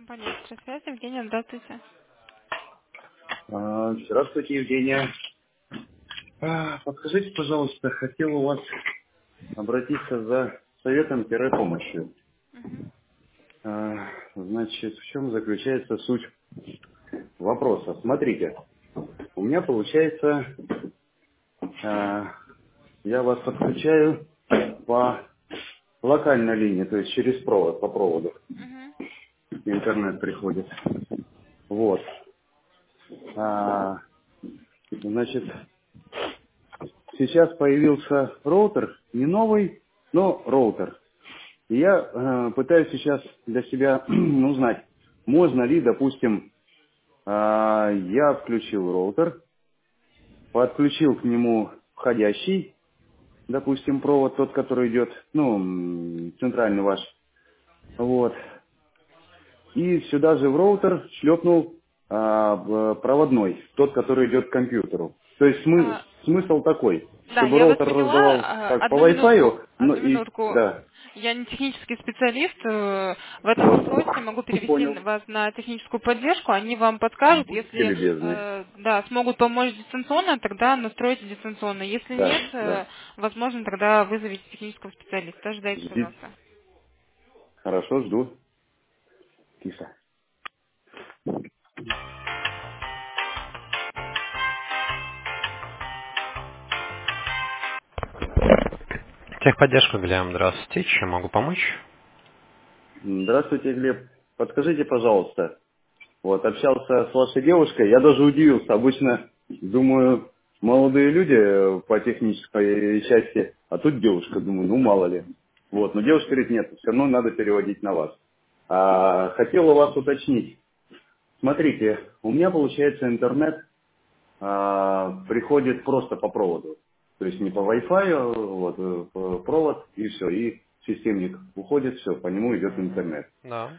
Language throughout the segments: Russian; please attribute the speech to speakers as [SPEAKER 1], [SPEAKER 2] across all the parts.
[SPEAKER 1] Компания «Экстрасвязь». Евгения, здравствуйте.
[SPEAKER 2] Здравствуйте, Евгения. Подскажите, пожалуйста, хотел у вас обратиться за советом-помощью.
[SPEAKER 1] Мгм.
[SPEAKER 2] Значит, в чем заключается суть вопроса? Смотрите, у меня получается, я вас подключаю по локальной линии, то есть через провод, по проводу.
[SPEAKER 1] Мгм.
[SPEAKER 2] Интернет приходит. Вот. А, Значит, сейчас появился роутер, не новый, но роутер. И я пытаюсь сейчас для себя узнать, можно ли, допустим, я включил роутер, подключил к нему входящий, допустим, провод, тот, который идет, центральный ваш, вот, и сюда же в роутер шлепнул проводной, тот, который идет к компьютеру. То есть
[SPEAKER 1] А,
[SPEAKER 2] смысл такой,
[SPEAKER 1] да,
[SPEAKER 2] чтобы
[SPEAKER 1] я вас
[SPEAKER 2] роутер
[SPEAKER 1] поняла.
[SPEAKER 2] раздавал как по
[SPEAKER 1] Одну минутку.
[SPEAKER 2] Wi-Fi, ну
[SPEAKER 1] Одну
[SPEAKER 2] и,
[SPEAKER 1] минутку.
[SPEAKER 2] да,
[SPEAKER 1] Я не технический специалист. В этом устройстве могу перевести
[SPEAKER 2] понял,
[SPEAKER 1] вас на техническую поддержку. Они вам подскажут.
[SPEAKER 2] будьте
[SPEAKER 1] Если
[SPEAKER 2] любезны.
[SPEAKER 1] да, смогут помочь дистанционно, тогда настройте дистанционно. Если
[SPEAKER 2] Да,
[SPEAKER 1] нет,
[SPEAKER 2] да.
[SPEAKER 1] возможно, тогда вызовите технического специалиста. Ждайте,
[SPEAKER 2] Жди.
[SPEAKER 1] пожалуйста.
[SPEAKER 2] Хорошо, жду. Тише.
[SPEAKER 3] Техподдержка, Глеб, здравствуйте. Чем могу помочь?
[SPEAKER 2] Здравствуйте, Глеб. Подскажите, пожалуйста, вот общался с вашей девушкой, я даже удивился. Обычно, думаю, молодые люди по технической части, а тут девушка, думаю, ну мало ли. Вот, но девушка говорит, нет, все равно надо переводить на вас. Хотел у вас уточнить. Смотрите, у меня получается интернет приходит просто по проводу. То есть не по Wi-Fi, вот, провод и все. И системник уходит, все, по нему идет
[SPEAKER 3] Мгм.
[SPEAKER 2] интернет.
[SPEAKER 3] Да.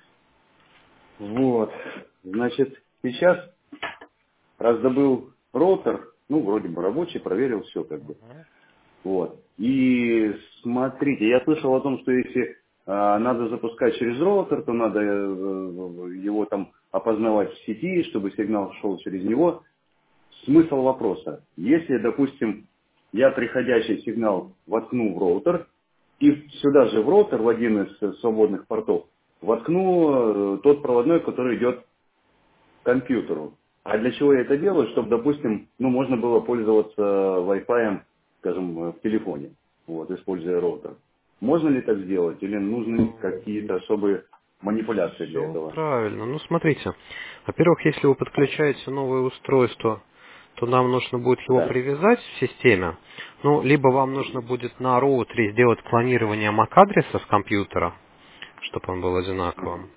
[SPEAKER 2] Вот. Значит, сейчас раздобыл роутер, ну, вроде бы рабочий, проверил все как бы.
[SPEAKER 3] Мгм.
[SPEAKER 2] Вот. И смотрите, я слышал о том, что если надо запускать через роутер, то надо его там опознавать в сети, чтобы сигнал шел через него. Смысл вопроса. Если, допустим, я приходящий сигнал воткну в роутер, и сюда же в роутер, в один из свободных портов, воткну тот проводной, который идет к компьютеру. А для чего я это делаю? Чтобы, допустим, можно было пользоваться Wi-Fi, скажем, в телефоне, вот, используя роутер. Можно ли так сделать? Или нужны какие-то особые манипуляции для
[SPEAKER 3] Все
[SPEAKER 2] этого?
[SPEAKER 3] правильно. Ну, смотрите. Во-первых, если вы подключаете новое устройство, то нам нужно будет его
[SPEAKER 2] Да.
[SPEAKER 3] привязать в системе. Ну, либо вам нужно будет на роутере сделать клонирование MAC-адреса с компьютера, чтобы он был одинаковым.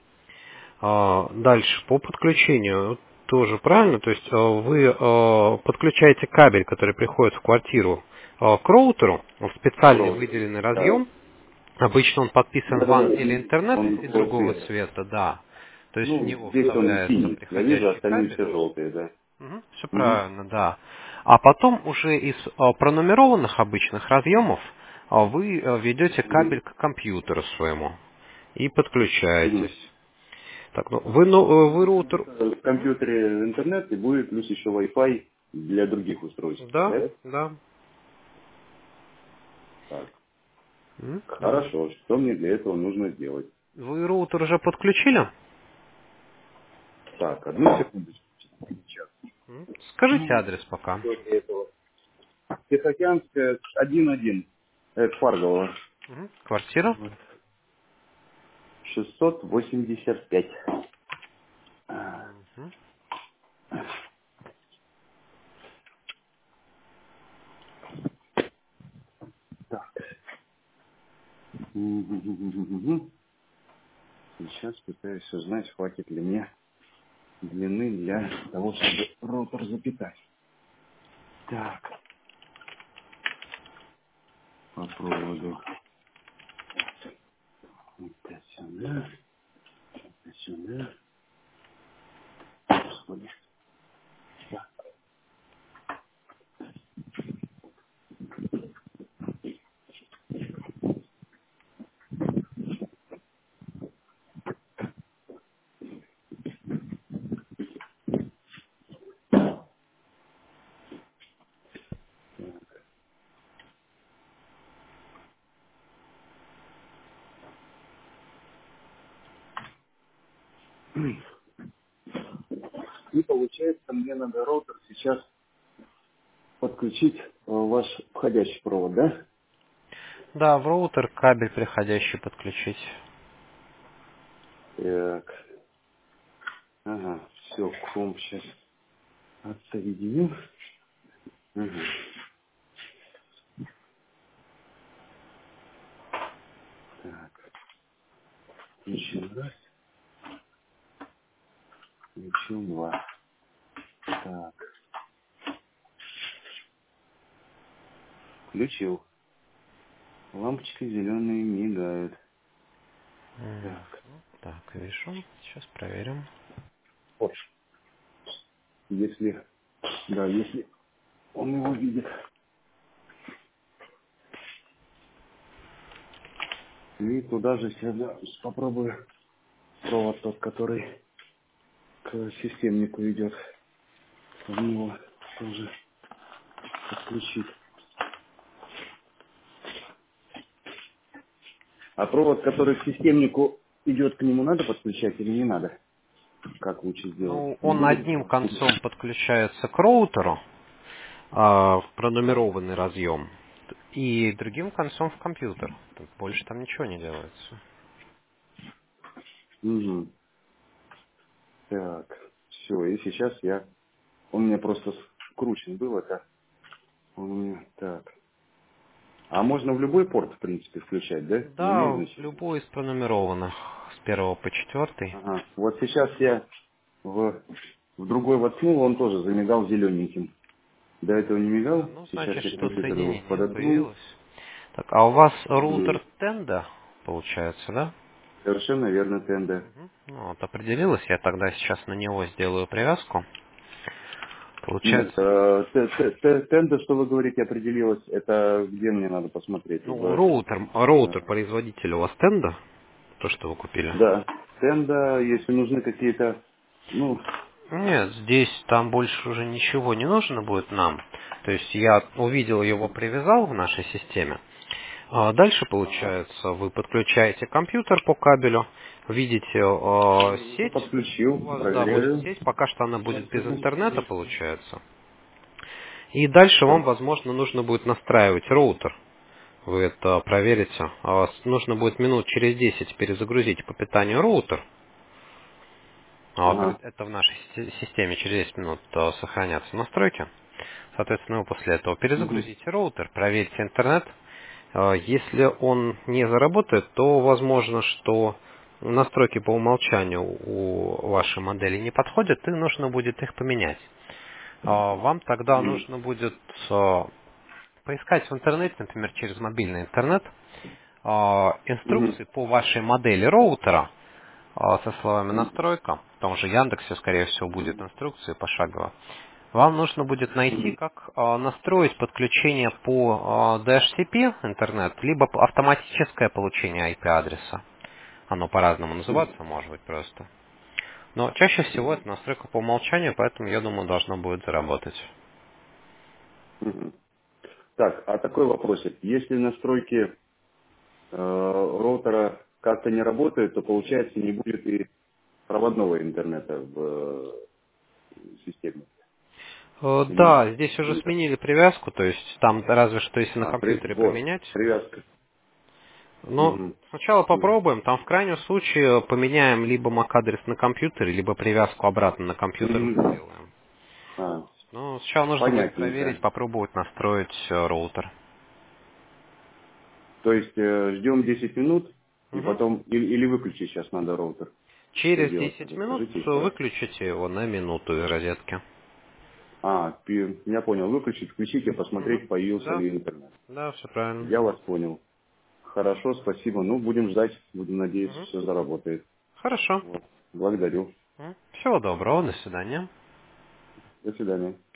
[SPEAKER 3] Дальше, по подключению тоже правильно, то есть вы подключаете кабель, который приходит в квартиру, к роутеру, в
[SPEAKER 2] В
[SPEAKER 3] специальный
[SPEAKER 2] роутер.
[SPEAKER 3] выделенный
[SPEAKER 2] Да.
[SPEAKER 3] разъем. Обычно он подписан
[SPEAKER 2] Да-да-да.
[SPEAKER 3] WAN или интернет
[SPEAKER 2] Он
[SPEAKER 3] и
[SPEAKER 2] такого
[SPEAKER 3] другого
[SPEAKER 2] цвета.
[SPEAKER 3] цвета, да. То есть в
[SPEAKER 2] Ну,
[SPEAKER 3] него
[SPEAKER 2] здесь он
[SPEAKER 3] вставляется
[SPEAKER 2] синий. Я вижу,
[SPEAKER 3] приходящий
[SPEAKER 2] остальные
[SPEAKER 3] кабель.
[SPEAKER 2] все желтые, да.
[SPEAKER 3] Все
[SPEAKER 2] Мгм.
[SPEAKER 3] правильно, да. А потом уже из пронумерованных обычных разъемов вы ведете
[SPEAKER 2] Мгм.
[SPEAKER 3] кабель к компьютеру своему и
[SPEAKER 2] Мгм.
[SPEAKER 3] подключаетесь. Так, вы роутер...
[SPEAKER 2] В компьютере интернет и будет плюс еще Wi-Fi для других устройств.
[SPEAKER 3] Да,
[SPEAKER 2] Да?
[SPEAKER 3] да.
[SPEAKER 2] Так.
[SPEAKER 3] Да.
[SPEAKER 2] Хорошо. Что мне для этого нужно сделать?
[SPEAKER 3] Вы роутер уже подключили?
[SPEAKER 2] Так, одну секундочку. Сейчас.
[SPEAKER 3] Скажите адрес пока.
[SPEAKER 2] Что для этого? Тихоокеанская 1-1. Это Фаргово.
[SPEAKER 3] Квартира?
[SPEAKER 2] 685. Так. Мгм. Сейчас пытаюсь узнать, хватит ли мне длины для того, чтобы роутер запитать. Так, по проводу. Это сюда, это сюда. Господи. Так, И получается, мне надо роутер сейчас подключить ваш входящий провод, да?
[SPEAKER 3] Да, в роутер кабель приходящий подключить.
[SPEAKER 2] Так. Ага, все, комп сейчас отсоединю. Ага. Так, включим раз, включим два. Так, включил. Лампочки зеленые мигают. Так,
[SPEAKER 3] Так, вижу. Сейчас проверим.
[SPEAKER 2] вот. Если, да, если он его видит. И туда же сейчас попробую провод тот, который к системнику идет. В него тоже подключить. А провод, который к системнику идет, к нему надо подключать или не надо? Как лучше сделать?
[SPEAKER 3] Ну,
[SPEAKER 2] Не
[SPEAKER 3] он
[SPEAKER 2] будет?
[SPEAKER 3] одним концом подключается к роутеру, в пронумерованный разъем, и другим концом в компьютер. Тут больше там ничего не делается.
[SPEAKER 2] Угу. Так, все, и сейчас он у меня просто скручен был, это он у меня, так. А можно в любой порт, в принципе, включать, да? Не имеет
[SPEAKER 3] Да,
[SPEAKER 2] значения?
[SPEAKER 3] любой из пронумерованных с первого по 4.
[SPEAKER 2] Ага. Вот сейчас я в другой воткнул, он тоже замигал зелененьким. До этого не
[SPEAKER 3] Да,
[SPEAKER 2] мигал.
[SPEAKER 3] ну,
[SPEAKER 2] Сейчас
[SPEAKER 3] значит,
[SPEAKER 2] я
[SPEAKER 3] что
[SPEAKER 2] компьютер его
[SPEAKER 3] соединение
[SPEAKER 2] подоткнул.
[SPEAKER 3] появилось. Так, а у вас
[SPEAKER 2] Мгм.
[SPEAKER 3] роутер Тенда, получается, да?
[SPEAKER 2] Совершенно верно, Тенда.
[SPEAKER 3] Мгм. Ну, вот определилось, я тогда сейчас на него сделаю привязку.
[SPEAKER 2] Нет,
[SPEAKER 3] Получается,
[SPEAKER 2] Тенда, что вы говорите, определилась, это где мне надо посмотреть?
[SPEAKER 3] ну, роутер
[SPEAKER 2] Э,
[SPEAKER 3] производителя у вас Тенда, то, что вы купили?
[SPEAKER 2] да, Тенда, если нужны какие-то, ну,
[SPEAKER 3] Нет, здесь там больше уже ничего не нужно будет нам. То есть я увидел его, привязал в нашей системе. А дальше,
[SPEAKER 2] ага.
[SPEAKER 3] получается, вы подключаете компьютер по кабелю, видите
[SPEAKER 2] Я
[SPEAKER 3] сеть, у
[SPEAKER 2] подключил,
[SPEAKER 3] вас, да, будет
[SPEAKER 2] проверю.
[SPEAKER 3] сеть, пока что она будет без интернета,
[SPEAKER 2] Возможности.
[SPEAKER 3] получается. И дальше вам,
[SPEAKER 2] Так.
[SPEAKER 3] возможно, нужно будет настраивать роутер. Вы это проверите. Нужно будет минут через 10 перезагрузить по питанию роутер.
[SPEAKER 2] Ага.
[SPEAKER 3] Это в нашей системе через 10 минут сохранятся настройки. Соответственно, вы после этого
[SPEAKER 2] Угу.
[SPEAKER 3] перезагрузите роутер, проверите интернет. Если он не заработает, то возможно, что настройки по умолчанию у вашей модели не подходят, и нужно будет их поменять. Вам тогда
[SPEAKER 2] Угу.
[SPEAKER 3] нужно будет поискать в интернете, например, через мобильный интернет,
[SPEAKER 2] Угу.
[SPEAKER 3] инструкции по вашей модели роутера со словами настройка. В том же Яндексе, скорее всего, будет инструкция пошагово. Вам нужно будет найти,
[SPEAKER 2] Угу.
[SPEAKER 3] как настроить подключение по DHCP интернет, либо автоматическое получение IP-адреса. Оно по-разному называться может быть просто. Но чаще всего это настройка по умолчанию, поэтому, я думаю, должно будет заработать.
[SPEAKER 2] Угу. Так, а такой вопросик. Если настройки роутера как-то не работают, то получается не будет и проводного интернета в системе. Или
[SPEAKER 3] Да, здесь уже
[SPEAKER 2] будет?
[SPEAKER 3] сменили привязку, то есть там разве что если на компьютере
[SPEAKER 2] Вот,
[SPEAKER 3] поменять.
[SPEAKER 2] привязка.
[SPEAKER 3] Но
[SPEAKER 2] Угу.
[SPEAKER 3] сначала попробуем, там в крайнем случае поменяем либо MAC-адрес на компьютере, либо привязку обратно на компьютер
[SPEAKER 2] Угу.
[SPEAKER 3] сделаем.
[SPEAKER 2] А,
[SPEAKER 3] Ну, сначала нужно будет проверить,
[SPEAKER 2] понятненько.
[SPEAKER 3] попробовать настроить роутер.
[SPEAKER 2] То есть ждем 10 минут, и
[SPEAKER 3] Мгм.
[SPEAKER 2] потом, или выключить сейчас надо роутер. Что
[SPEAKER 3] Через
[SPEAKER 2] делать
[SPEAKER 3] 10
[SPEAKER 2] надо,
[SPEAKER 3] минут
[SPEAKER 2] скажите еще раз.
[SPEAKER 3] выключите его на минуту из розетки.
[SPEAKER 2] Я понял, выключить, включить и
[SPEAKER 3] Мгм.
[SPEAKER 2] посмотреть, появился
[SPEAKER 3] Да,
[SPEAKER 2] ли интернет.
[SPEAKER 3] да, все правильно.
[SPEAKER 2] Я вас понял. Хорошо, спасибо. Ну, будем ждать, будем надеяться,
[SPEAKER 3] Мгм.
[SPEAKER 2] все заработает.
[SPEAKER 3] Хорошо.
[SPEAKER 2] Вот. Благодарю.
[SPEAKER 3] Всего доброго, до свидания.
[SPEAKER 2] До свидания.